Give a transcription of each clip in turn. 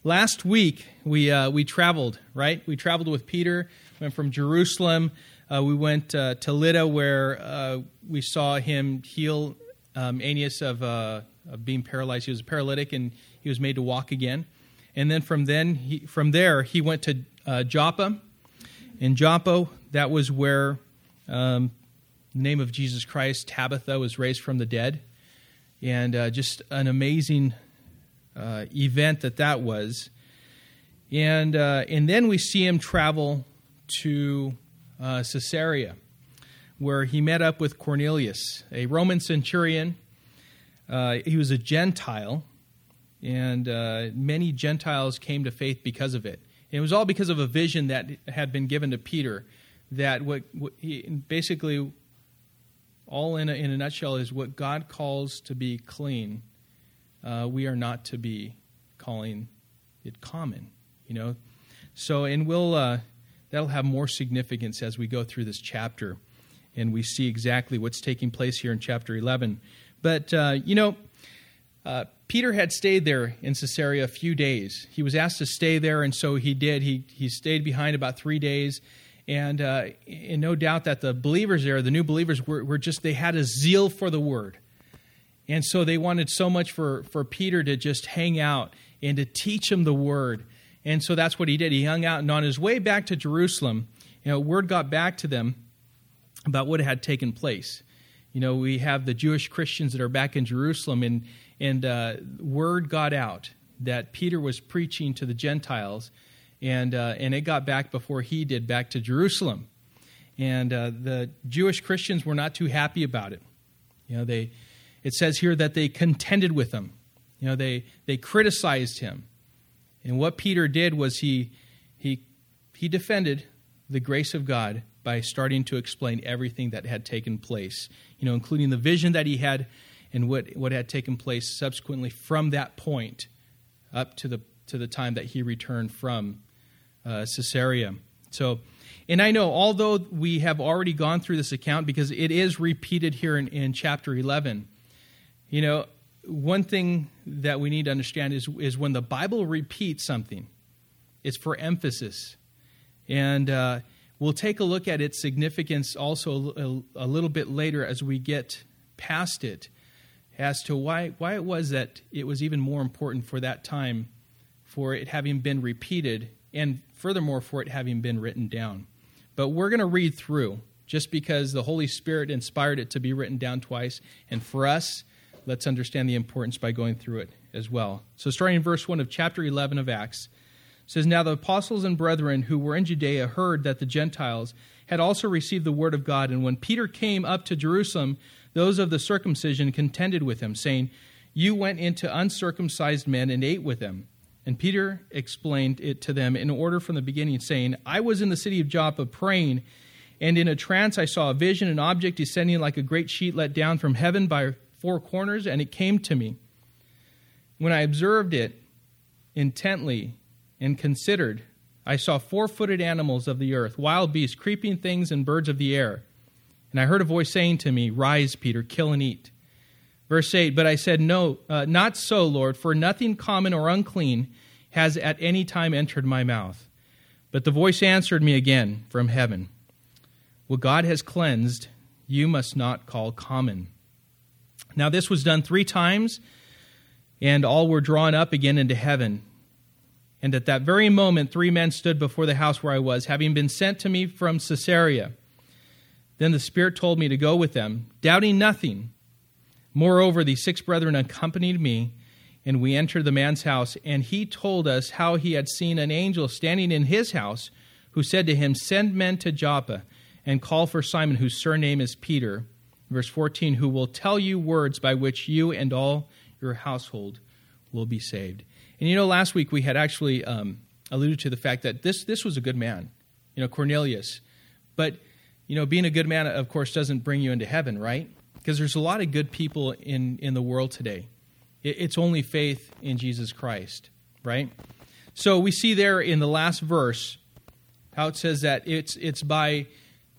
Last week, we traveled, right? We traveled with Peter, went from Jerusalem. We went to Lydda, where we saw him heal Aeneas of being paralyzed. He was a paralytic, and he was made to walk again. And then from there, he went to Joppa. In Joppa, that was where the name of Jesus Christ, Tabitha, was raised from the dead. And just an amazing event that was. And then we see him travel to Caesarea, where he met up with Cornelius, a Roman centurion. He was a Gentile, and many Gentiles came to faith because of it. And it was all because of a vision that had been given to Peter, that what he, basically, all in a nutshell, is what God calls to be clean. We are not to be calling it common, So, and that'll have more significance as we go through this chapter, and we see exactly what's taking place here in chapter 11. But, Peter had stayed there in Caesarea a few days. He was asked to stay there, and so he did. He stayed behind about 3 days, and no doubt that the believers there, the new believers, were just, they had a zeal for the word. And so they wanted so much for Peter to just hang out and to teach them the word. And so that's what he did. He hung out, and on his way back to Jerusalem, word got back to them about what had taken place. We have the Jewish Christians that are back in Jerusalem, and word got out that Peter was preaching to the Gentiles, and it got back before he did back to Jerusalem. And the Jewish Christians were not too happy about it. It says here that they contended with him. They criticized him. And what Peter did was he defended the grace of God by starting to explain everything that had taken place, including the vision that he had and what had taken place subsequently from that point up to the time that he returned from Caesarea. So, and I know, although we have already gone through this account, because it is repeated here in chapter 11, one thing that we need to understand is when the Bible repeats something, it's for emphasis. And we'll take a look at its significance also a little bit later as we get past it, as to why it was that it was even more important for that time, for it having been repeated, and furthermore for it having been written down. But we're going to read through, just because the Holy Spirit inspired it to be written down twice. And for us, let's understand the importance by going through it as well. So starting in verse 1 of chapter 11 of Acts, it says, "Now the apostles and brethren who were in Judea heard that the Gentiles had also received the word of God. And when Peter came up to Jerusalem, those of the circumcision contended with him, saying, 'You went into uncircumcised men and ate with them.' And Peter explained it to them in order from the beginning, saying, 'I was in the city of Joppa praying, and in a trance I saw a vision, an object descending like a great sheet let down from heaven by 4 corners, and it came to me. When I observed it intently and considered, I saw 4-footed animals of the earth, wild beasts, creeping things, and birds of the air. And I heard a voice saying to me, "Rise, Peter, kill and eat." Verse 8, "But I said, No, not so, Lord, for nothing common or unclean has at any time entered my mouth." But the voice answered me again from heaven, "What God has cleansed, you must not call common." Now this was done 3 times, and all were drawn up again into heaven. And at that very moment 3 men stood before the house where I was, having been sent to me from Caesarea. Then the Spirit told me to go with them, doubting nothing. Moreover, the 6 brethren accompanied me, and we entered the man's house, and he told us how he had seen an angel standing in his house, who said to him, "Send men to Joppa, and call for Simon, whose surname is Peter." Verse 14, "Who will tell you words by which you and all your household will be saved." And last week we had actually alluded to the fact that this was a good man, Cornelius. But, being a good man, of course, doesn't bring you into heaven, right? Because there's a lot of good people in the world today. It's only faith in Jesus Christ, right? So we see there in the last verse how it says that it's by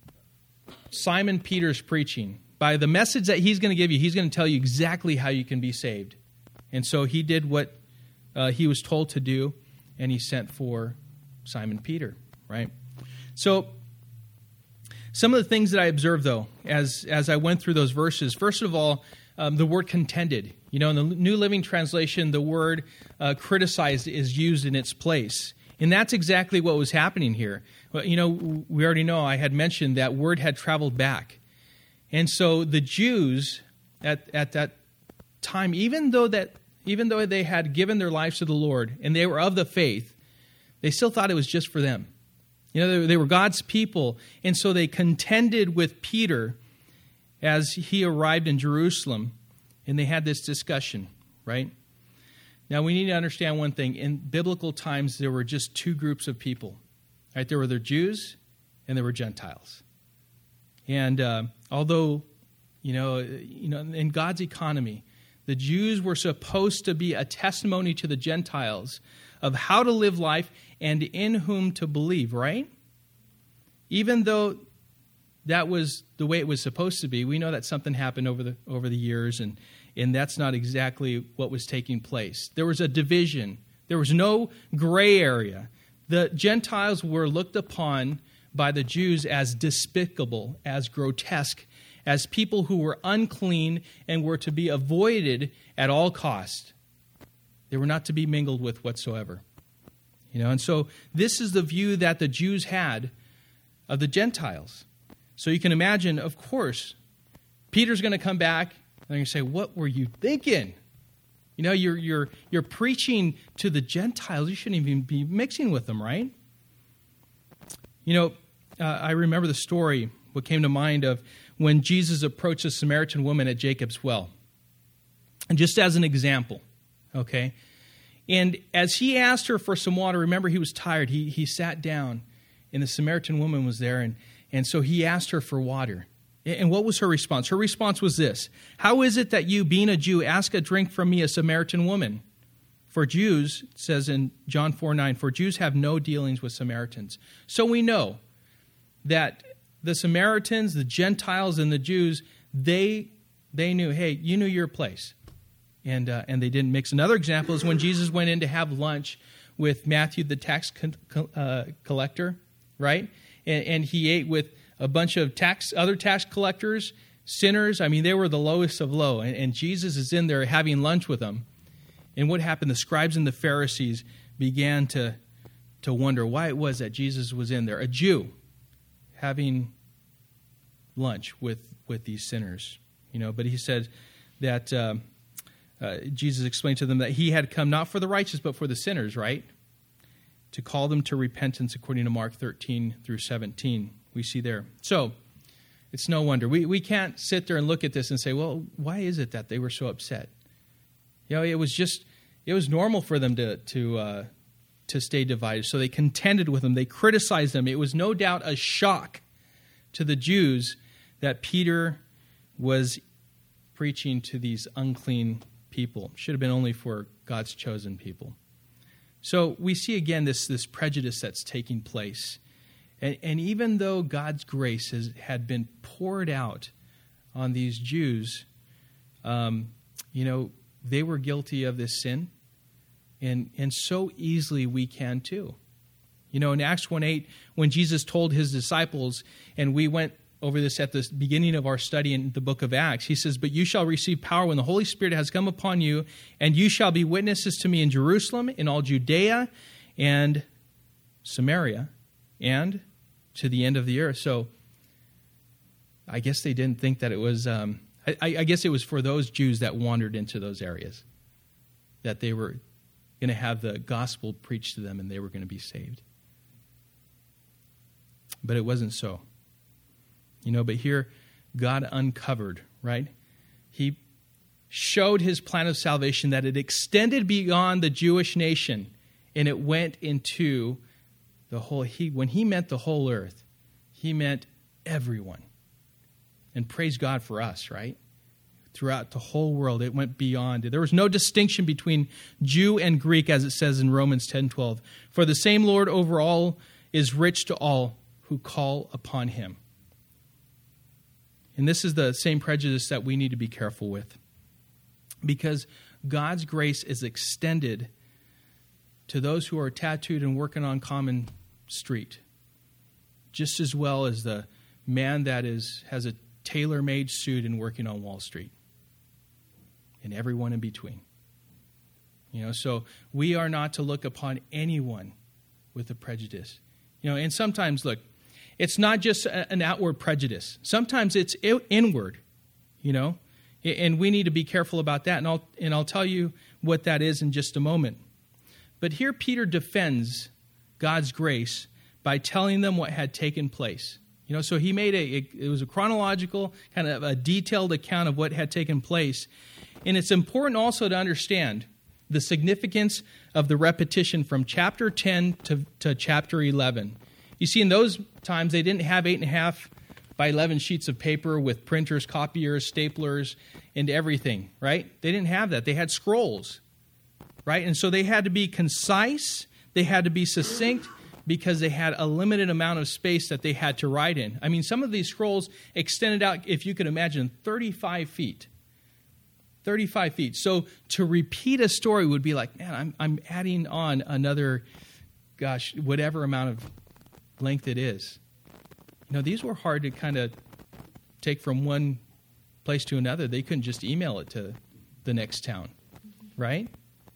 Simon Peter's preaching, by the message that he's going to give you. He's going to tell you exactly how you can be saved. And so he did what he was told to do. and he sent for Simon Peter, right? So some of the things that I observed, though, as I went through those verses, first of all, the word contended. In the New Living Translation, the word criticized is used in its place. And that's exactly what was happening here. Well, we already know, I had mentioned that word had traveled back. And so the Jews at that time, even though they had given their lives to the Lord and they were of the faith, they still thought it was just for them. They were God's people. And so they contended with Peter as he arrived in Jerusalem, and they had this discussion, right? Now, we need to understand one thing. In biblical times, there were just two groups of people, right? There were the Jews and there were Gentiles. And although, in God's economy, the Jews were supposed to be a testimony to the Gentiles of how to live life and in whom to believe, right? Even though that was the way it was supposed to be, we know that something happened over the years, and that's not exactly what was taking place. There was a division. There was no gray area. The Gentiles were looked upon by the Jews as despicable, as grotesque, as people who were unclean and were to be avoided at all cost. They were not to be mingled with whatsoever. And so this is the view that the Jews had of the Gentiles. So you can imagine, of course, Peter's going to come back and they're going to say, "What were you thinking? You're preaching to the Gentiles. You shouldn't even be mixing with them, right?" I remember the story, what came to mind of when Jesus approached a Samaritan woman at Jacob's well. And just as an example, okay? And as he asked her for some water, remember he was tired. He sat down, and the Samaritan woman was there, and so he asked her for water. And what was her response? Her response was this: "How is it that you, being a Jew, ask a drink from me, a Samaritan woman? For Jews," it says in John 4:9, "for Jews have no dealings with Samaritans." So we know that the Samaritans, the Gentiles, and the Jews, they knew, hey, you knew your place. And they didn't mix. Another example is when Jesus went in to have lunch with Matthew, the tax collector, right? And he ate with a bunch of other tax collectors, sinners. I mean, they were the lowest of low. And Jesus is in there having lunch with them. And what happened? The scribes and the Pharisees began to wonder why it was that Jesus was in there, a Jew, having lunch with these sinners. But he said that Jesus explained to them that he had come not for the righteous, but for the sinners, right? To call them to repentance, according to Mark 13 through 17. We see there. So it's no wonder. We can't sit there and look at this and say, well, why is it that they were so upset? It was normal for them to stay divided. So they contended with them. They criticized them. It was no doubt a shock to the Jews that Peter was preaching to these unclean people. Should have been only for God's chosen people. So we see again this prejudice that's taking place. And even though God's grace had been poured out on these Jews, they were guilty of this sin. And so easily we can too. In Acts 1:8, when Jesus told his disciples, and we went over this at the beginning of our study in the book of Acts, he says, "But you shall receive power when the Holy Spirit has come upon you, and you shall be witnesses to me in Jerusalem, in all Judea and Samaria, and to the end of the earth." So I guess they didn't think that it was, I guess it was for those Jews that wandered into those areas, that they were going to have the gospel preached to them and they were going to be saved. But it wasn't so. But here God uncovered, right? He showed his plan of salvation, that it extended beyond the Jewish nation and it went into the whole. When he meant the whole earth, he meant everyone. And praise God for us, right? Throughout the whole world, it went beyond. There was no distinction between Jew and Greek, as it says in Romans 10:12. For the same Lord over all is rich to all who call upon him. And this is the same prejudice that we need to be careful with. Because God's grace is extended to those who are tattooed and working on Common Street, just as well as the man that has a tailor-made suit and working on Wall Street, and everyone in between. So we are not to look upon anyone with a prejudice. And sometimes, look, it's not just an outward prejudice. Sometimes it's inward, and we need to be careful about that. And I'll tell you what that is in just a moment. But here Peter defends God's grace by telling them what had taken place. So he made it was a chronological, kind of a detailed account of what had taken place. And it's important also to understand the significance of the repetition from chapter 10 to chapter 11. You see, in those times, they didn't have 8.5 by 11 sheets of paper with printers, copiers, staplers, and everything, right? They didn't have that. They had scrolls, right? And so they had to be concise. They had to be succinct because they had a limited amount of space that they had to write in. I mean, some of these scrolls extended out, if you could imagine, 35 feet. 35 feet. So to repeat a story would be like, man, I'm adding on another, whatever amount of length it is. These were hard to kind of take from one place to another. They couldn't just email it to the next town, right?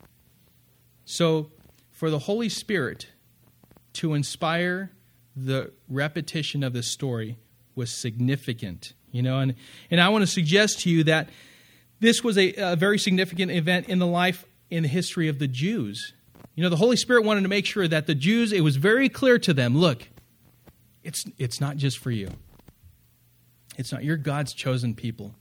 So for the Holy Spirit to inspire the repetition of this story was significant, and I want to suggest to you that this was a very significant event in the history of the Jews. The Holy Spirit wanted to make sure that the Jews, it was very clear to them, look, it's not just for you. It's not, you're God's chosen people.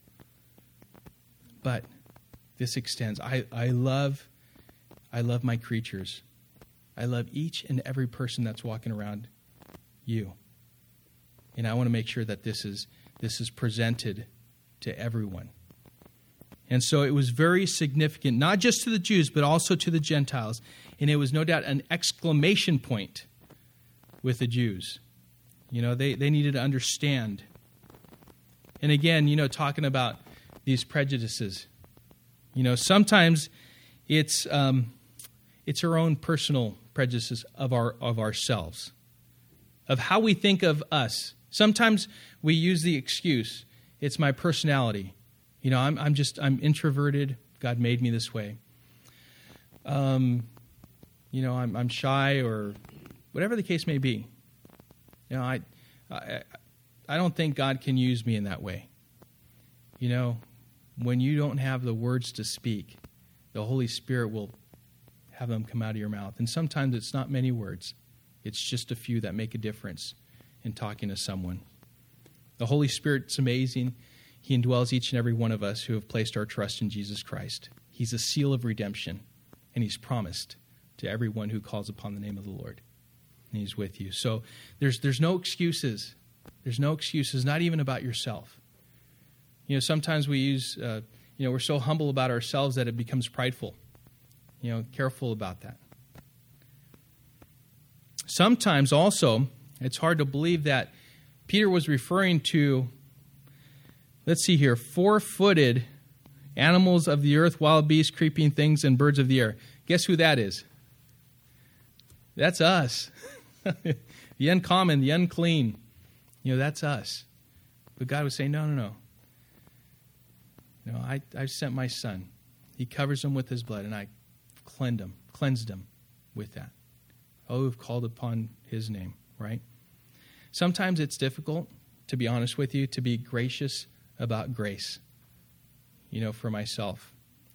But this extends. I love my creatures. I love each and every person that's walking around you. And I want to make sure that this is presented to everyone. And so it was very significant, not just to the Jews, but also to the Gentiles. And it was no doubt an exclamation point with the Jews. They needed to understand. And again, talking about these prejudices, sometimes it's our own personal prejudices of ourselves, of how we think of us. Sometimes we use the excuse, it's my personality. I'm introverted. God made me this way. I'm shy, or whatever the case may be. I don't think God can use me in that way. When you don't have the words to speak, the Holy Spirit will have them come out of your mouth. And sometimes it's not many words. It's just a few that make a difference in talking to someone. The Holy Spirit's amazing. He indwells each and every one of us who have placed our trust in Jesus Christ. He's a seal of redemption, and he's promised to everyone who calls upon the name of the Lord. And he's with you. So there's no excuses. There's no excuses, not even about yourself. Sometimes we use, we're so humble about ourselves that it becomes prideful. Careful about that. Sometimes also, it's hard to believe that Peter was referring to, let's see here, 4-footed animals of the earth, wild beasts, creeping things, and birds of the air. Guess who that is? That's us. The uncommon, the unclean. That's us. But God was saying, no. I've sent my Son. He covers them with his blood, and I cleansed them with that. Oh, who've called upon his name, right? Sometimes it's difficult, to be honest with you, to be gracious about grace, for myself.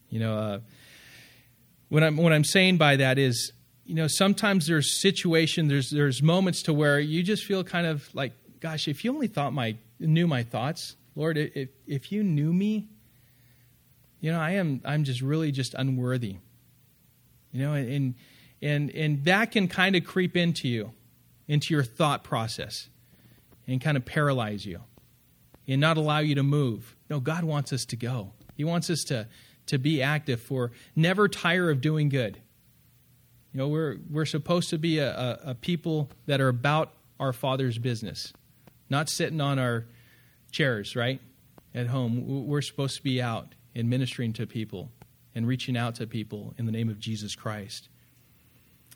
What I'm saying by that is, sometimes there's situations, there's moments to where you just feel kind of like, gosh, if you only knew my thoughts, Lord, if you knew me, I'm just really just unworthy. And that can kind of creep into your thought process and kind of paralyze you and not allow you to move. No, God wants us to go. He wants us to be active, for never tire of doing good. We're supposed to be a people that are about our Father's business, not sitting on our chairs, right, at home. We're supposed to be out and ministering to people and reaching out to people in the name of Jesus Christ.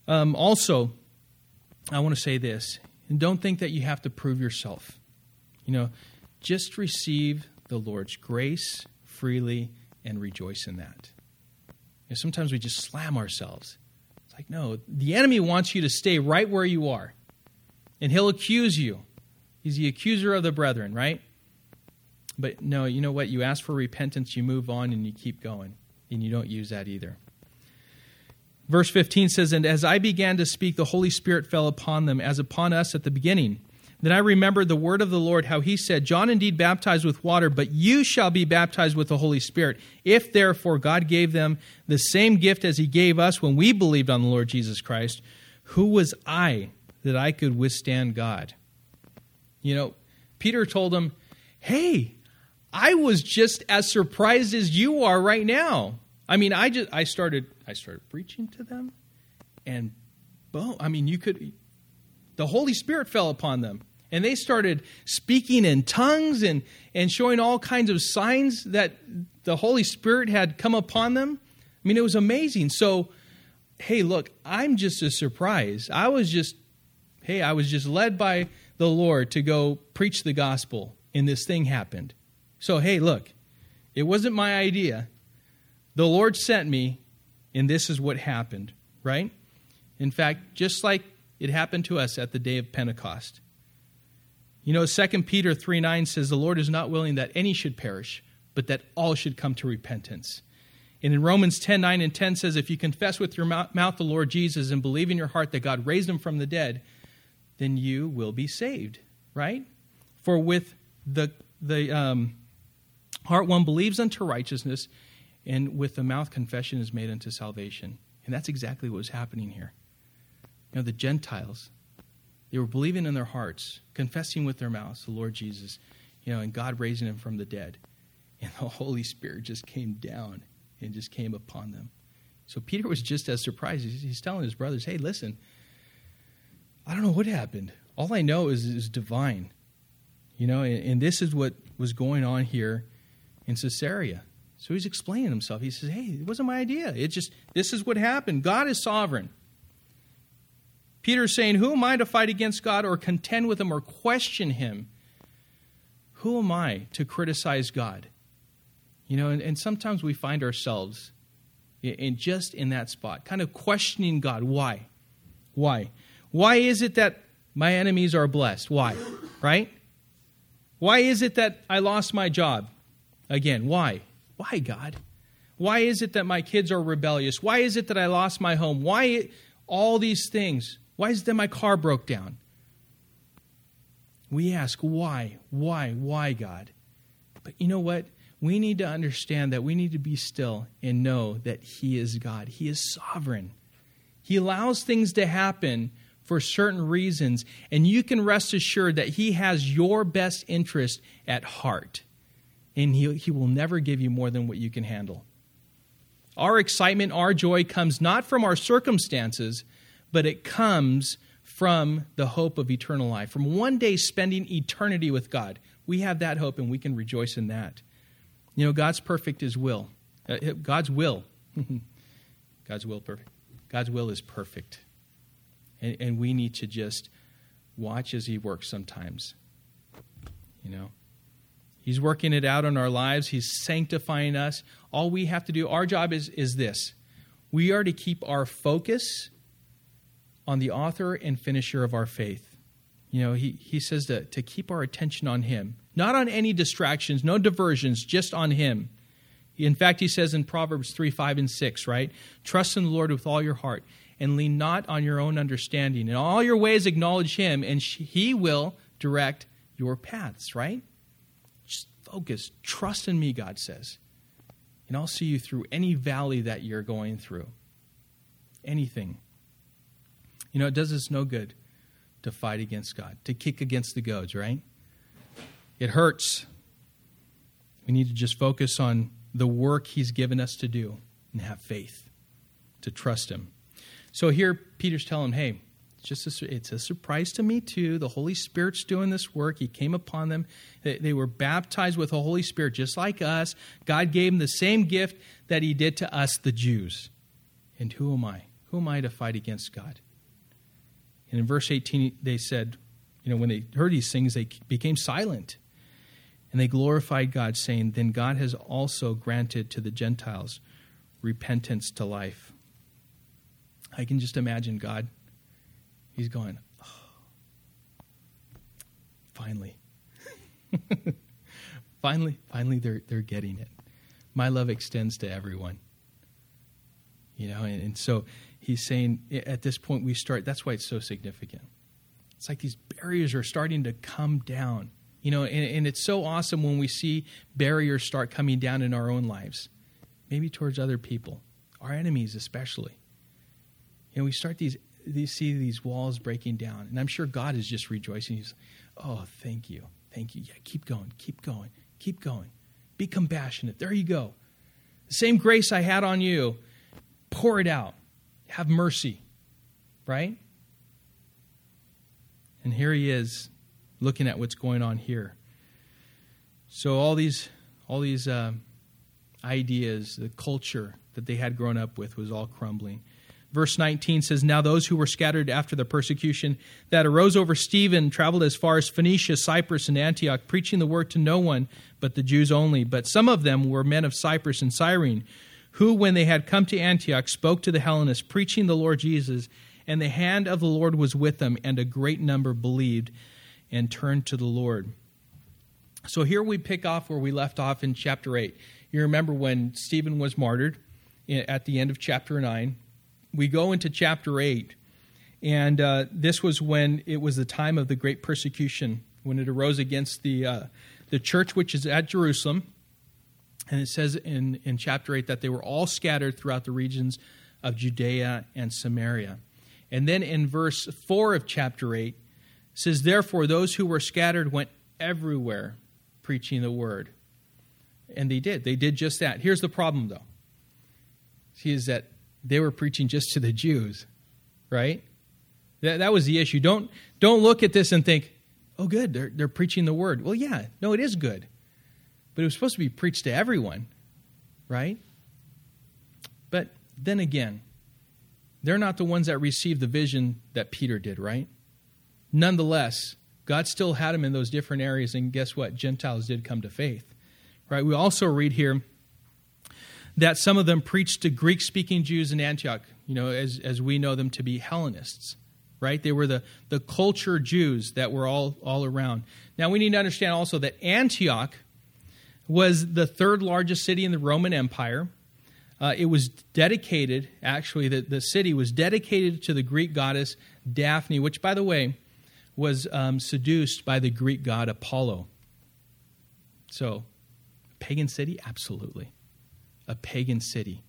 Also, I want to say this, and don't think that you have to prove yourself. Just receive the Lord's grace freely and rejoice in that. Sometimes we just slam ourselves. It's like, no, the enemy wants you to stay right where you are. And he'll accuse you. He's the accuser of the brethren, right? But no, you know what? You ask for repentance, you move on, and you keep going. And you don't use that either. Verse 15 says, "And as I began to speak, the Holy Spirit fell upon them, as upon us at the beginning. Then I remembered the word of the Lord, how he said, John indeed baptized with water, but you shall be baptized with the Holy Spirit. If therefore God gave them the same gift as he gave us when we believed on the Lord Jesus Christ, who was I that I could withstand God?" Peter told him, hey, I was just as surprised as you are right now. I started preaching to them, and boom, the Holy Spirit fell upon them. And they started speaking in tongues and showing all kinds of signs that the Holy Spirit had come upon them. It was amazing. So, hey, look, I'm just as surprised. I was just led by the Lord to go preach the gospel, and this thing happened. So, hey, look, it wasn't my idea. The Lord sent me, and this is what happened, right? In fact, just like it happened to us at the day of Pentecost. 2 Peter 3:9 says, "The Lord is not willing that any should perish, but that all should come to repentance." And in Romans 10:9 and 10 says, "If you confess with your mouth the Lord Jesus and believe in your heart that God raised him from the dead, then you will be saved," right? "For with the heart one believes unto righteousness, and with the mouth confession is made unto salvation." And that's exactly what was happening here. The Gentiles, they were believing in their hearts, confessing with their mouths the Lord Jesus, and God raising him from the dead. And the Holy Spirit just came down and just came upon them. So Peter was just as surprised. He's telling his brothers, hey, listen, I don't know what happened. All I know is divine. And this is what was going on here in Caesarea. So he's explaining himself. He says, hey, it wasn't my idea. This is what happened. God is sovereign. Peter's saying, who am I to fight against God or contend with him or question him? Who am I to criticize God? And sometimes we find ourselves in that spot, kind of questioning God. Why? Why is it that my enemies are blessed? Why? Right? Why is it that I lost my job? Again, why? Why, God? Why is it that my kids are rebellious? Why is it that I lost my home? Why all these things? Why is it that my car broke down? We ask, why? Why, God? But you know what? We need to understand that we need to be still and know that he is God. He is sovereign. He allows things to happen for certain reasons, and you can rest assured that he has your best interest at heart, and he will never give you more than what you can handle. Our excitement, our joy comes not from our circumstances, but it comes from the hope of eternal life, from one day spending eternity with God. We have that hope, and we can rejoice in that. God's perfect is will. God's will. God's will perfect. God's will is perfect. And we need to just watch as he works sometimes. He's working it out in our lives. He's sanctifying us. All we have to do, our job is this. We are to keep our focus on the author and finisher of our faith. He says to keep our attention on him. Not on any distractions, no diversions, just on him. In fact, he says in Proverbs 3:5 and 6, right? Trust in the Lord with all your heart and lean not on your own understanding. In all your ways acknowledge him, and he will direct your paths, right? Just focus. Trust in me, God says. And I'll see you through any valley that you're going through. Anything. It does us no good to fight against God, to kick against the goads, right? It hurts. We need to just focus on the work he's given us to do and have faith, to trust him. So here Peter's telling him, hey, it's a surprise to me too. The Holy Spirit's doing this work. He came upon them. They were baptized with the Holy Spirit just like us. God gave them the same gift that he did to us, the Jews. And who am I? Who am I to fight against God? And in verse 18, they said, when they heard these things, they became silent. And they glorified God, saying, then God has also granted to the Gentiles repentance to life. I can just imagine God. He's going, finally. finally they're getting it. My love extends to everyone. And so he's saying at this point that's why it's so significant. It's like these barriers are starting to come down. And it's so awesome when we see barriers start coming down in our own lives, maybe towards other people, our enemies especially. We start see these walls breaking down, and I'm sure God is just rejoicing. He's, oh, thank you. Yeah, keep going. Be compassionate. There you go. The same grace I had on you, pour it out. Have mercy, right? And here he is, looking at what's going on here. So all these ideas, the culture that they had grown up with was all crumbling. Verse 19 says, now those who were scattered after the persecution that arose over Stephen traveled as far as Phoenicia, Cyprus, and Antioch, preaching the word to no one but the Jews only. But some of them were men of Cyprus and Cyrene, who, when they had come to Antioch, spoke to the Hellenists, preaching the Lord Jesus. And the hand of the Lord was with them, and a great number believed and turned to the Lord. So here we pick off where we left off in chapter 8. You remember when Stephen was martyred at the end of chapter 9. We go into chapter 8, and this was when it was the time of the great persecution, when it arose against the church which is at Jerusalem. And it says in chapter 8 that they were all scattered throughout the regions of Judea and Samaria. And then in verse 4 of chapter 8, it says, therefore those who were scattered went everywhere preaching the word. And they did. They did just that. Here's the problem, though. See, is that they were preaching just to the Jews, right? That was the issue. Don't look at this and think, oh, good, they're preaching the word. Well, yeah, no, it is good. But it was supposed to be preached to everyone, right? But then again, they're not the ones that received the vision that Peter did, right? Nonetheless, God still had them in those different areas, and guess what? Gentiles did come to faith, right? We also read here that some of them preached to Greek-speaking Jews in Antioch, as we know them to be Hellenists, right? They were the culture Jews that were all around. Now, we need to understand also that Antioch was the third largest city in the Roman Empire. It was dedicated, actually, the city was dedicated to the Greek goddess Daphne, which, by the way, was seduced by the Greek god Apollo. So, pagan city? Absolutely. A pagan city.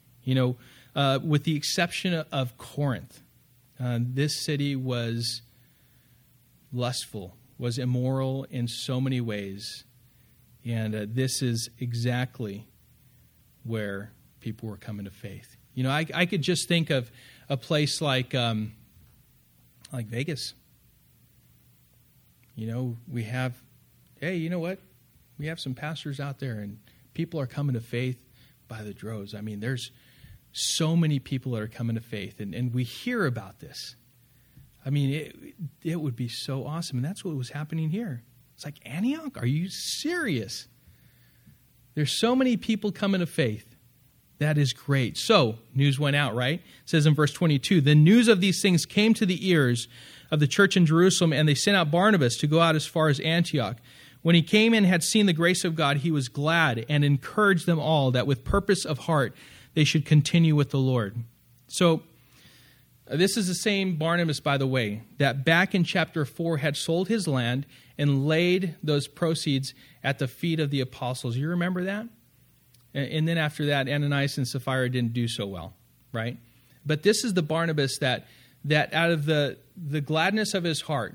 With the exception of Corinth, this city was lustful, was immoral in so many ways. And this is exactly where people were coming to faith. I could just think of a place like Vegas. We have, hey, you know what? We have some pastors out there, and people are coming to faith by the droves. I mean, there's so many people that are coming to faith, and we hear about this. I mean, it would be so awesome, and that's what was happening here. It's like, Antioch, are you serious? There's so many people coming to faith. That is great. So, news went out, right? It says in verse 22, the news of these things came to the ears of the church in Jerusalem, and they sent out Barnabas to go out as far as Antioch. When he came and had seen the grace of God, he was glad and encouraged them all that with purpose of heart they should continue with the Lord. So, this is the same Barnabas, by the way, that back in chapter 4 had sold his land and laid those proceeds at the feet of the apostles. You remember that? And then after that, Ananias and Sapphira didn't do so well, right? But this is the Barnabas that out of the gladness of his heart,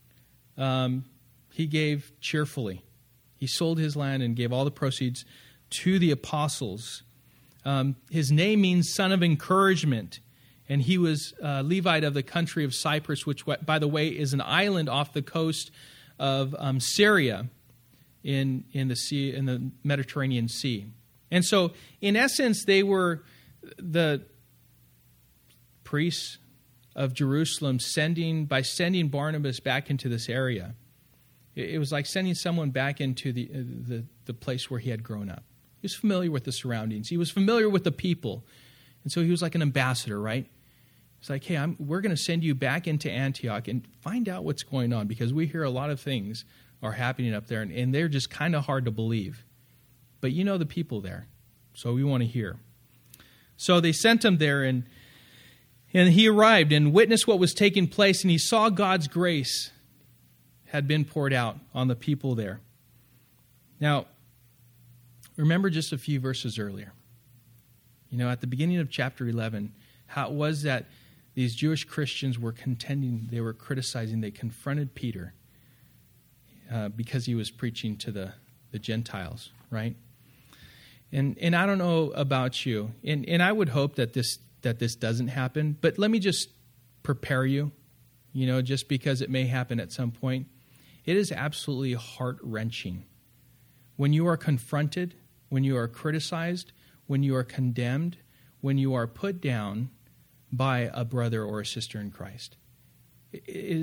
he gave cheerfully. He sold his land and gave all the proceeds to the apostles. His name means son of encouragement. And he was a Levite of the country of Cyprus, which, by the way, is an island off the coast of Syria in the Mediterranean Sea. And so, in essence, they were priests of Jerusalem by sending Barnabas back into this area. It was like sending someone back into the place where he had grown up. He was familiar with the surroundings. He was familiar with the people. And so he was like an ambassador, right? It's like, hey, we're going to send you back into Antioch and find out what's going on, because we hear a lot of things are happening up there, and they're just kind of hard to believe. But you know the people there, so we want to hear. So they sent him there, and he arrived and witnessed what was taking place, and he saw God's grace had been poured out on the people there. Now, remember just a few verses earlier. You know, at the beginning of chapter 11, how it was that these Jewish Christians were contending, they were criticizing, they confronted Peter because he was preaching to the Gentiles, right? And I don't know about you, and I would hope that this doesn't happen, but let me just prepare you, just because it may happen at some point. It is absolutely heart-wrenching when you are confronted, when you are criticized, when you are condemned, when you are put down by a brother or a sister in Christ. It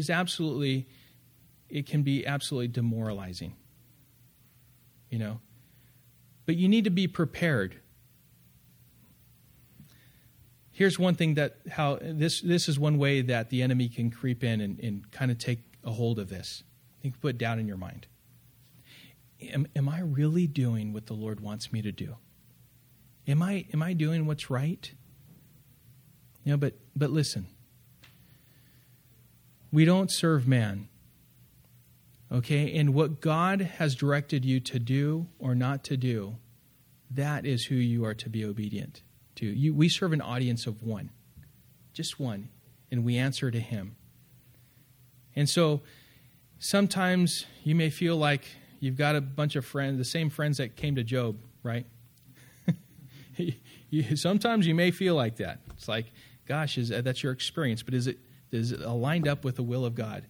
can be absolutely demoralizing, But you need to be prepared. Here's one thing how this is one way that the enemy can creep in and kind of take a hold of this. Think, put doubt in your mind. Am I really doing what the Lord wants me to do? Am I doing what's right? But listen. We don't serve man. Okay? And what God has directed you to do or not to do, that is who you are to be obedient to. We serve an audience of one. Just one. And we answer to him. And so sometimes you may feel like you've got a bunch of friends, the same friends that came to Job, right? Sometimes you may feel like that. It's like, gosh, that's your experience, but is it aligned up with the will of God?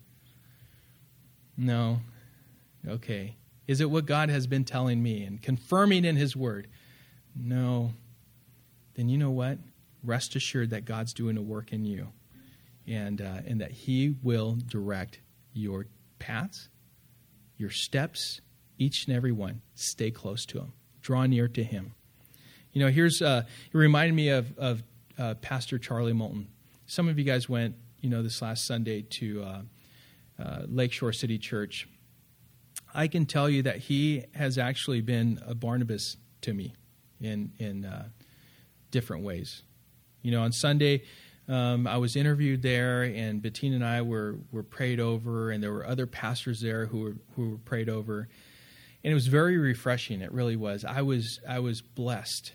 No. Okay. Is it what God has been telling me and confirming in his word? No. Then you know what? Rest assured that God's doing a work in you, and that he will direct your paths, your steps, each and every one. Stay close to him. Draw near to him. Here's it reminded me of Pastor Charlie Moulton. Some of you guys went, this last Sunday to Lakeshore City Church. I can tell you that he has actually been a Barnabas to me in different ways. On Sunday, I was interviewed there, and Bettina and I were prayed over, and there were other pastors there who were prayed over, and it was very refreshing. It really was. I was blessed,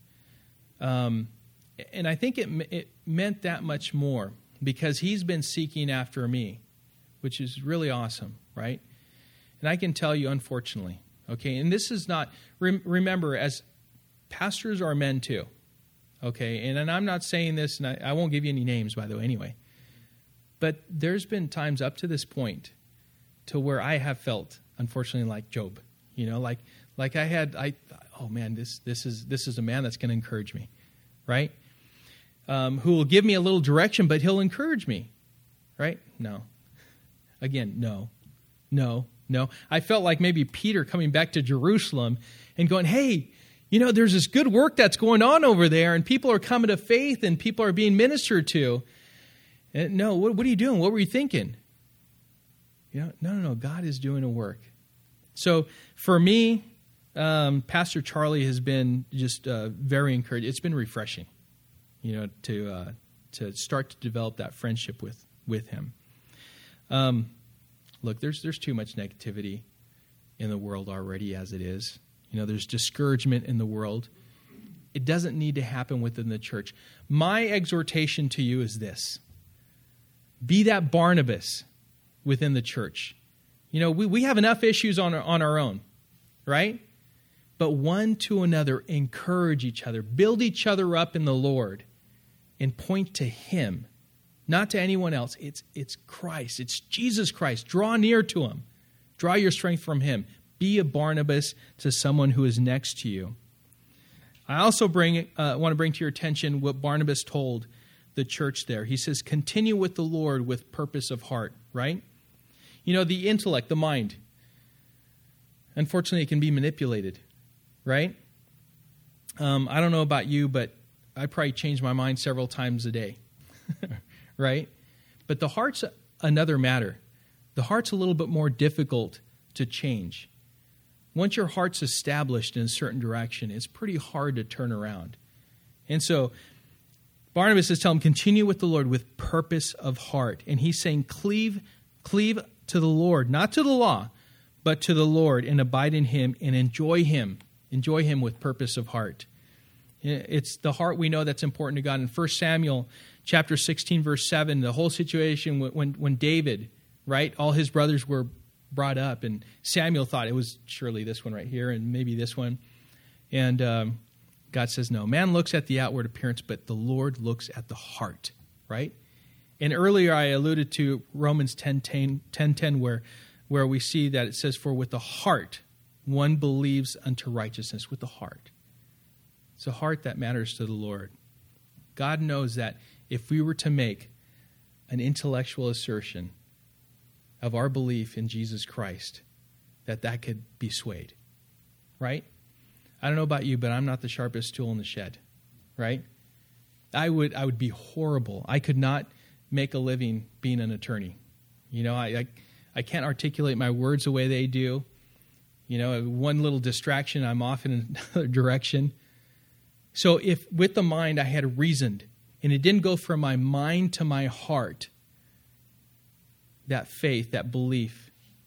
and I think it meant that much more because he's been seeking after me, which is really awesome, right? And I can tell you, unfortunately, okay, and this is not. Remember, as pastors are men too. Okay, and I'm not saying this, and I won't give you any names, by the way, anyway. But there's been times up to this point to where I have felt, unfortunately, like Job. Like oh man, this is a man that's going to encourage me, right? Who will give me a little direction, but he'll encourage me, right? No. Again, no. I felt like maybe Peter coming back to Jerusalem and going, hey, there's this good work that's going on over there, and people are coming to faith, and people are being ministered to. And no, what are you doing? What were you thinking? No. God is doing a work. So for me, Pastor Charlie has been just very encouraging. It's been refreshing, to start to develop that friendship with him. Look, there's too much negativity in the world already as it is. There's discouragement in the world. It doesn't need to happen within the church. My exhortation to you is this. Be that Barnabas within the church. We have enough issues on our own, right? But one to another, encourage each other. Build each other up in the Lord and point to him, not to anyone else. It's Christ. It's Jesus Christ. Draw near to him. Draw your strength from him. Be a Barnabas to someone who is next to you. I also want to bring to your attention what Barnabas told the church there. He says, continue with the Lord with purpose of heart, right? You know, the intellect, the mind, unfortunately, it can be manipulated, right? I don't know about you, but I probably change my mind several times a day, right? But the heart's another matter. The heart's a little bit more difficult to change. Once your heart's established in a certain direction, it's pretty hard to turn around. And so Barnabas is telling him, continue with the Lord with purpose of heart. And he's saying, cleave to the Lord, not to the law, but to the Lord, and abide in him and enjoy him. Enjoy him with purpose of heart. It's the heart we know that's important to God. In 1 Samuel chapter 16, verse 7, the whole situation when David, right, all his brothers were brought up, and Samuel thought it was surely this one right here and maybe this one. And God says, no, man looks at the outward appearance, but the Lord looks at the heart, right? And earlier I alluded to Romans 10:10, where we see that it says, for with the heart one believes unto righteousness, with the heart. It's a heart that matters to the Lord. God knows that if we were to make an intellectual assertion of our belief in Jesus Christ, that could be swayed, right? I don't know about you, but I'm not the sharpest tool in the shed, right? I would be horrible. I could not make a living being an attorney. You know, I can't articulate my words the way they do. You know, one little distraction, I'm off in another direction. So if with the mind I had reasoned, and it didn't go from my mind to my heart, that faith, that belief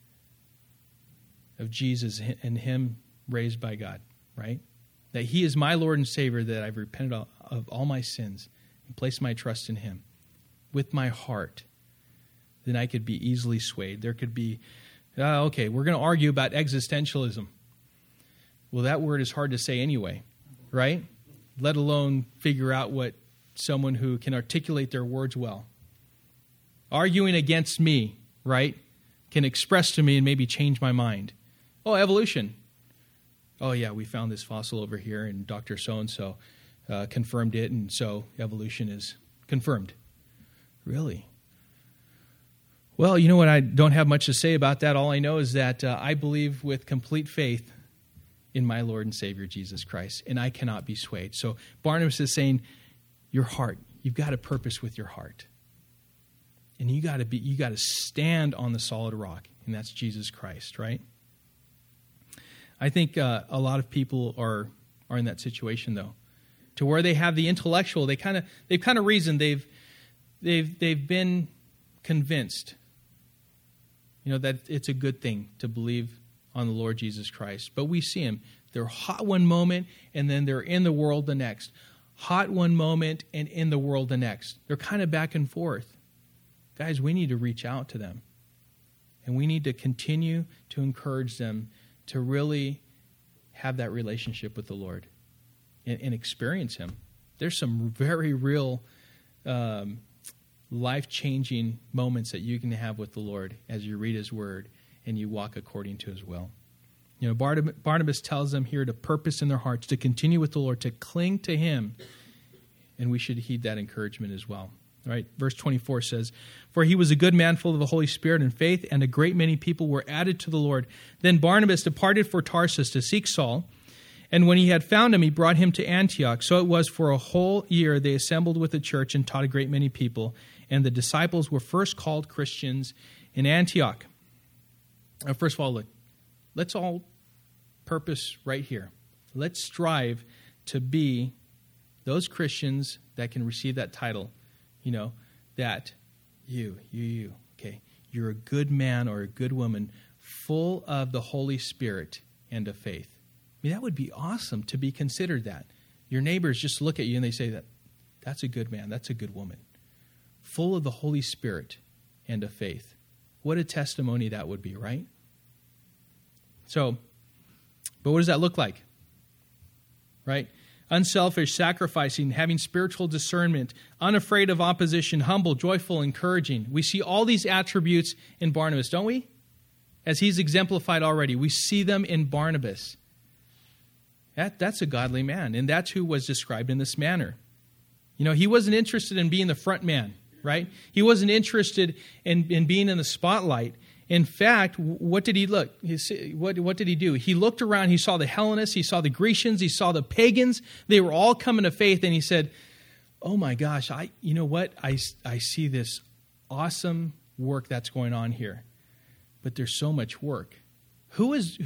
of Jesus and him raised by God, right? That he is my Lord and Savior, that I've repented of all my sins and placed my trust in him with my heart, then I could be easily swayed. There could be, okay, we're going to argue about existentialism. Well, that word is hard to say anyway, right? Let alone figure out what someone who can articulate their words well. Arguing against me, right, can express to me and maybe change my mind. Oh, evolution. Oh, yeah, we found this fossil over here, and Dr. So-and-so confirmed it, and so evolution is confirmed. Really? Well, you know what? I don't have much to say about that. All I know is that I believe with complete faith in my Lord and Savior, Jesus Christ, and I cannot be swayed. So Barnabas is saying, your heart, you've got a purpose with your heart. And you got to stand on the solid rock, and that's Jesus Christ, right? I think a lot of people are in that situation, though, to where they have the intellectual. They've kind of reasoned. They've been convinced, you know, that it's a good thing to believe on the Lord Jesus Christ. But we see them. They're hot one moment, and then they're in the world the next. Hot one moment, and in the world the next. They're kind of back and forth. Guys, we need to reach out to them. And we need to continue to encourage them to really have that relationship with the Lord and experience him. There's some very real life-changing moments that you can have with the Lord as you read his word and you walk according to his will. You know, Barnabas tells them here to purpose in their hearts, to continue with the Lord, to cling to him, and we should heed that encouragement as well. Right? Verse 24 says, for he was a good man full of the Holy Spirit and faith, and a great many people were added to the Lord. Then Barnabas departed for Tarsus to seek Saul, and when he had found him, he brought him to Antioch. So it was for a whole year they assembled with the church and taught a great many people, and the disciples were first called Christians in Antioch. First of all, look, let's all purpose right here. Let's strive to be those Christians that can receive that title. You know, that you, okay, you're a good man or a good woman full of the Holy Spirit and of faith. I mean, that would be awesome to be considered that. Your neighbors just look at you and they say that's a good man, that's a good woman. Full of the Holy Spirit and of faith. What a testimony that would be, right? So, but what does that look like? Right? Unselfish, sacrificing, having spiritual discernment, unafraid of opposition, humble, joyful, encouraging. We see all these attributes in Barnabas, don't we? As he's exemplified already. We see them in Barnabas. That's a godly man, and that's who was described in this manner. He wasn't interested in being the front man, right? He wasn't interested in being in the spotlight. In fact, what did he look? What did he do? He looked around. He saw the Hellenists. He saw the Grecians. He saw the pagans. They were all coming to faith. And he said, oh my gosh, I see this awesome work that's going on here. But there's so much work. Who is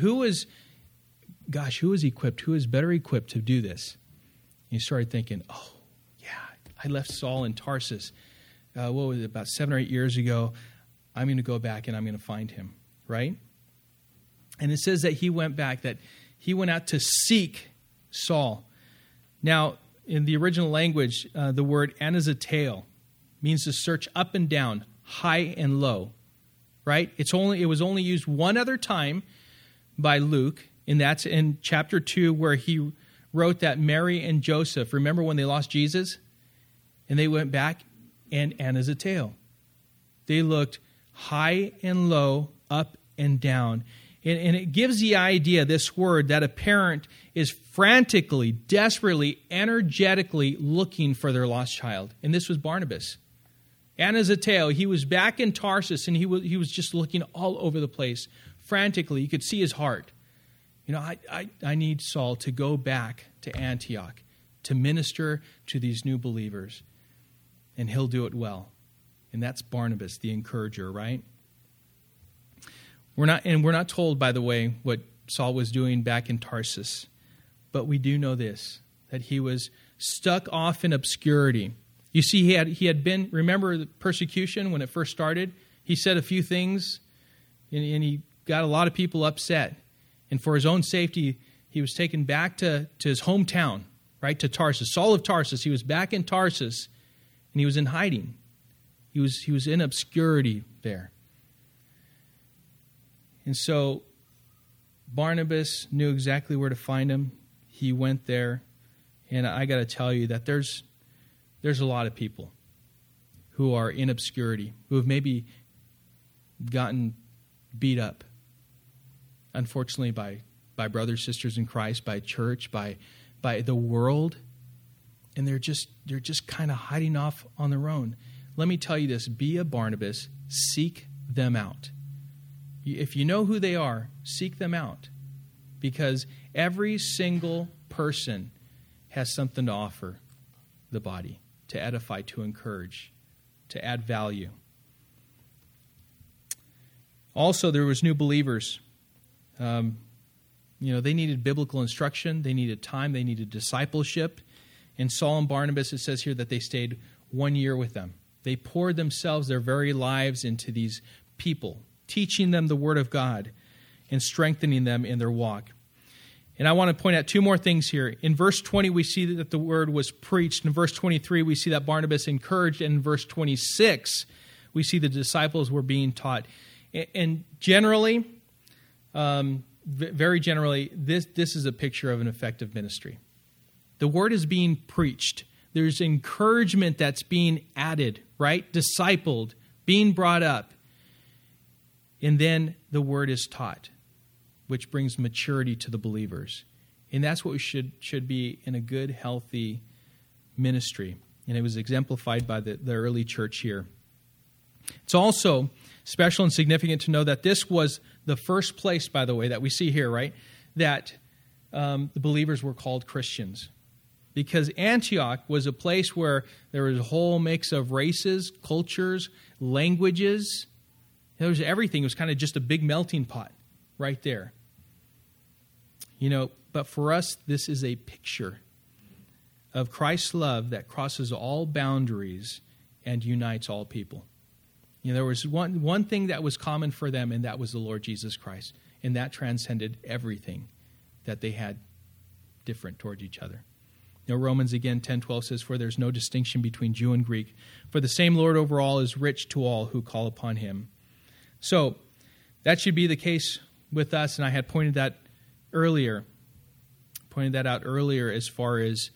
equipped? Who is better equipped to do this? And he started thinking, oh, yeah, I left Saul in Tarsus. What was it, about 7 or 8 years ago? I'm going to go back and I'm going to find him, right? And it says that he went back, that he went out to seek Saul. Now, in the original language, the word anazateo means to search up and down, high and low, right? It was only used one other time by Luke, and that's in chapter 2 where he wrote that Mary and Joseph, remember when they lost Jesus? And they went back and anazateo. They looked high and low, up and down. And it gives the idea, this word, that a parent is frantically, desperately, energetically looking for their lost child. And this was Barnabas. Anazateo, he was back in Tarsus, and he was just looking all over the place, frantically. You could see his heart. I need Saul to go back to Antioch to minister to these new believers, and he'll do it well. And that's Barnabas, the encourager, right? We're not told, by the way, what Saul was doing back in Tarsus, but we do know this, that he was stuck off in obscurity. You see, he had been, remember the persecution when it first started? He said a few things, and he got a lot of people upset. And for his own safety, he was taken back to his hometown, right, to Tarsus. Saul of Tarsus, he was back in Tarsus, and he was in hiding. He was in obscurity there. And so Barnabas knew exactly where to find him. He went there. And I got to tell you that there's a lot of people who are in obscurity, who have maybe gotten beat up, unfortunately, by brothers, sisters in Christ, by church, by the world. And they're just kind of hiding off on their own. Let me tell you this, be a Barnabas, seek them out. If you know who they are, seek them out. Because every single person has something to offer the body, to edify, to encourage, to add value. Also, there was new believers. They needed biblical instruction, they needed time, they needed discipleship. In Saul and Barnabas, it says here that they stayed 1 year with them. They poured themselves, their very lives, into these people, teaching them the Word of God and strengthening them in their walk. And I want to point out two more things here. In verse 20, we see that the Word was preached. In verse 23, we see that Barnabas encouraged. And in verse 26, we see the disciples were being taught. And generally, very generally, this is a picture of an effective ministry. The Word is being preached. There's encouragement that's being added, right? Discipled, being brought up. And then the Word is taught, which brings maturity to the believers. And that's what we should be in a good, healthy ministry. And it was exemplified by the early church here. It's also special and significant to know that this was the first place, by the way, that we see here, right? That the believers were called Christians. Because Antioch was a place where there was a whole mix of races, cultures, languages. There was everything. It was kind of just a big melting pot right there. But for us, this is a picture of Christ's love that crosses all boundaries and unites all people. There was one thing that was common for them, and that was the Lord Jesus Christ. And that transcended everything that they had different towards each other. Romans again 10:12 says, "For there's no distinction between Jew and Greek, for the same Lord over all is rich to all who call upon him." So that should be the case with us, and I had pointed that out earlier as far as,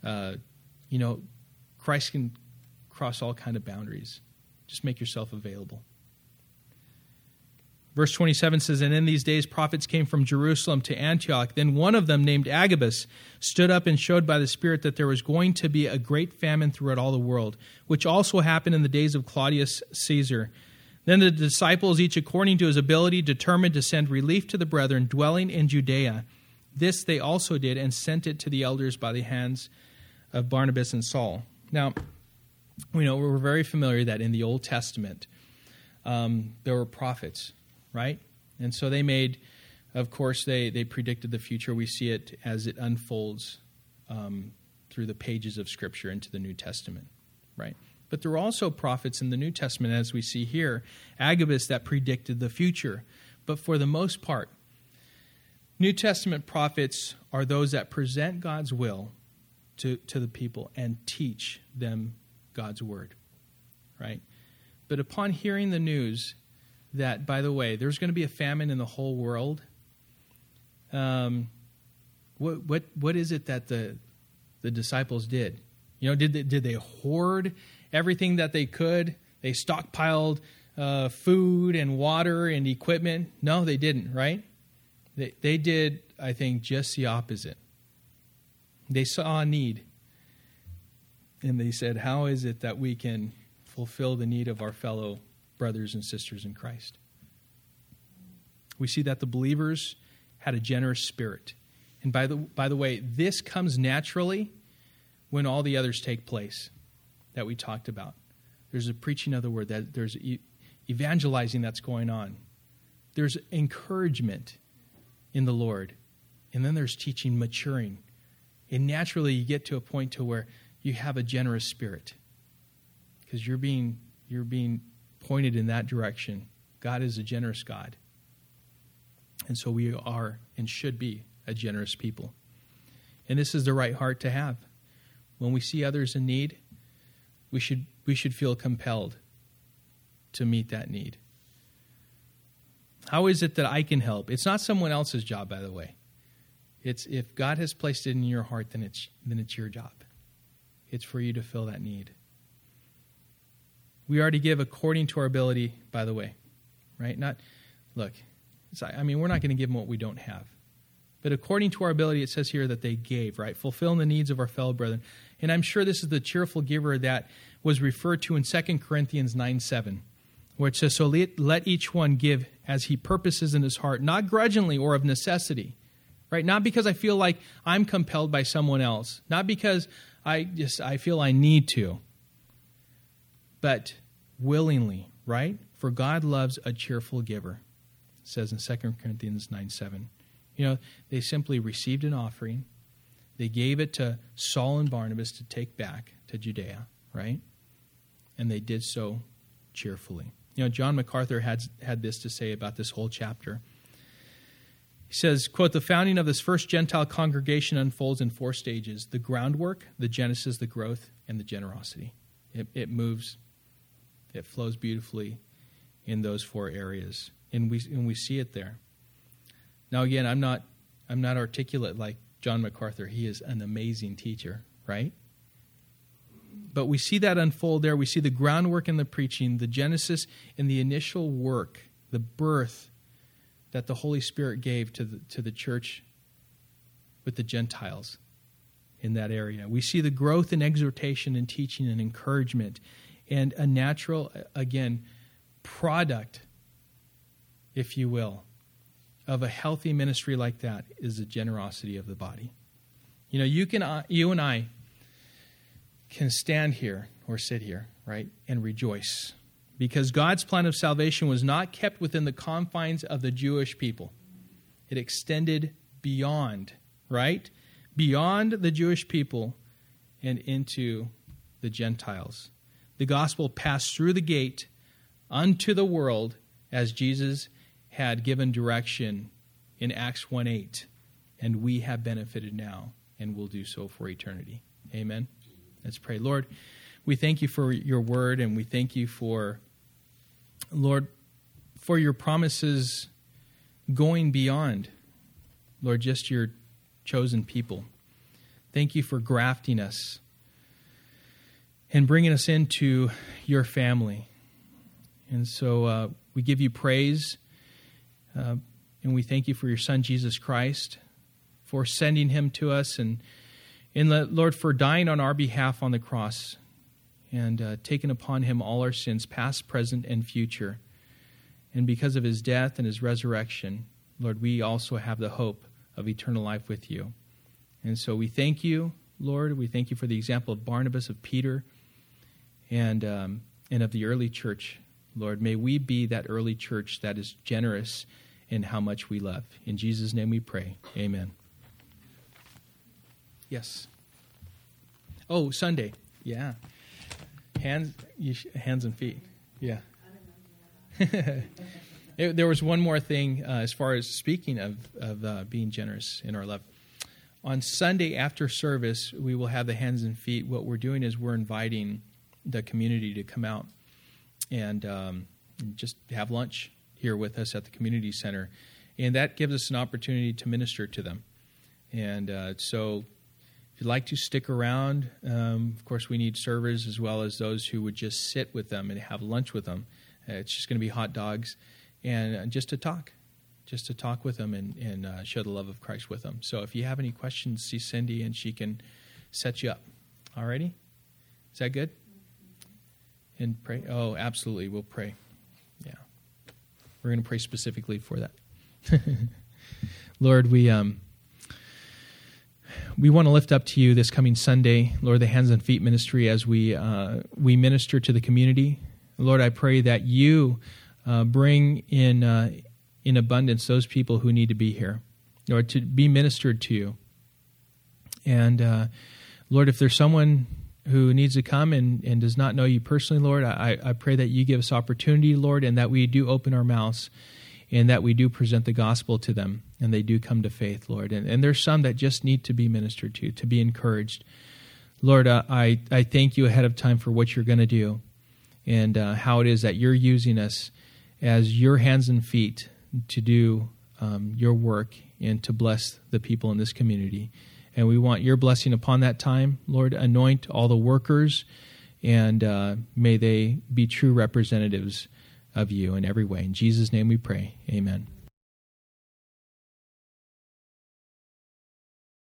Christ can cross all kind of boundaries. Just make yourself available. Verse 27 says, "And in these days prophets came from Jerusalem to Antioch. Then one of them, named Agabus, stood up and showed by the Spirit that there was going to be a great famine throughout all the world, which also happened in the days of Claudius Caesar. Then the disciples, each according to his ability, determined to send relief to the brethren dwelling in Judea. This they also did, and sent it to the elders by the hands of Barnabas and Saul." Now, we're very familiar that in the Old Testament, there were prophets, right? And so they made, of course, they predicted the future. We see it as it unfolds through the pages of Scripture into the New Testament, right? But there were also prophets in the New Testament, as we see here, Agabus, that predicted the future. But for the most part, New Testament prophets are those that present God's will to the people and teach them God's word, right? But upon hearing the news that, by the way, there's going to be a famine in the whole world, what is it that the disciples did? Did they hoard everything that they could? They stockpiled food and water and equipment? No, they didn't, right? They did, I think, just the opposite. They saw a need, and they said, how is it that we can fulfill the need of our fellow brothers and sisters in Christ? We see that the believers had a generous spirit. And by the way, this comes naturally when all the others take place that we talked about. There's a preaching of the word, that there's evangelizing that's going on. There's encouragement in the Lord. And then there's teaching, maturing. And naturally you get to a point to where you have a generous spirit, because you're being pointed in that direction. God is a generous God. And so we are and should be a generous people. And this is the right heart to have. When we see others in need, we should feel compelled to meet that need. How is it that I can help? It's not someone else's job, by the way. It's if God has placed it in your heart, then it's your job. It's for you to fill that need. We are to give according to our ability, by the way, right? We're not going to give them what we don't have. But according to our ability, it says here that they gave, right? Fulfilling the needs of our fellow brethren. And I'm sure this is the cheerful giver that was referred to in 2 Corinthians 9:7, where it says, "So let each one give as he purposes in his heart, not grudgingly or of necessity," right? Not because I feel like I'm compelled by someone else, not because I feel I need to, but willingly, right? For God loves a cheerful giver, it says in 2 Corinthians 9:7. They simply received an offering. They gave it to Saul and Barnabas to take back to Judea, right? And they did so cheerfully. John MacArthur had this to say about this whole chapter. He says, quote, "The founding of this first Gentile congregation unfolds in 4 stages: the groundwork, the genesis, the growth, and the generosity." It moves, it flows beautifully in those 4 areas. And we see it there. Now again, I'm not articulate like John MacArthur. He is an amazing teacher, right? But we see that unfold there. We see the groundwork in the preaching, the genesis in the initial work, the birth that the Holy Spirit gave to the church with the Gentiles in that area. We see the growth and exhortation and teaching and encouragement, and a natural, again, product, if you will, of a healthy ministry like that is the generosity of the body. You and I can stand here or sit here, right, and rejoice, because God's plan of salvation was not kept within the confines of the Jewish people. It extended beyond, right, beyond the Jewish people and into the Gentiles. The gospel passed through the gate unto the world as Jesus had given direction in Acts 1:8, and we have benefited now and will do so for eternity. Amen. Let's pray. Lord, we thank you for your word, and we thank you for, Lord, for your promises going beyond, Lord, just your chosen people. Thank you for grafting us and bringing us into your family. And so we give you praise And we thank you for your Son, Jesus Christ, for sending him to us, and Lord, for dying on our behalf on the cross and taking upon him all our sins, past, present, and future. And because of his death and his resurrection, Lord, we also have the hope of eternal life with you. And so we thank you, Lord. We thank you for the example of Barnabas, of Peter, and of the early church. Lord, may we be that early church that is generous in how much we love. In Jesus' name we pray. Amen. Yes. Oh, Sunday. Yeah. Hands and feet. Yeah. There was one more thing as far as speaking of being generous in our love. On Sunday after service, we will have the hands and feet. What we're doing is we're inviting the community to come out and just have lunch here with us at the community center. And that gives us an opportunity to minister to them. And so if you'd like to stick around, of course we need servers as well as those who would just sit with them and have lunch with them. It's just going to be hot dogs and just to talk with them and show the love of Christ with them. So if you have any questions, see Cindy and she can set you up. All righty? Is that good? And pray? Oh, absolutely. We'll pray. Yeah. We're going to pray specifically for that. Lord, we want to lift up to you this coming Sunday, Lord, the Hands and Feet ministry as we minister to the community. Lord, I pray that you bring in abundance those people who need to be here, Lord, to be ministered to you. And Lord, if there's someone who needs to come and does not know you personally, Lord, I pray that you give us opportunity, Lord, and that we do open our mouths and that we do present the gospel to them and they do come to faith, Lord. And there's some that just need to be ministered to be encouraged. Lord, I thank you ahead of time for what you're going to do and how it is that you're using us as your hands and feet to do your work and to bless the people in this community. And we want your blessing upon that time. Lord, anoint all the workers, and may they be true representatives of you in every way. In Jesus' name we pray. Amen.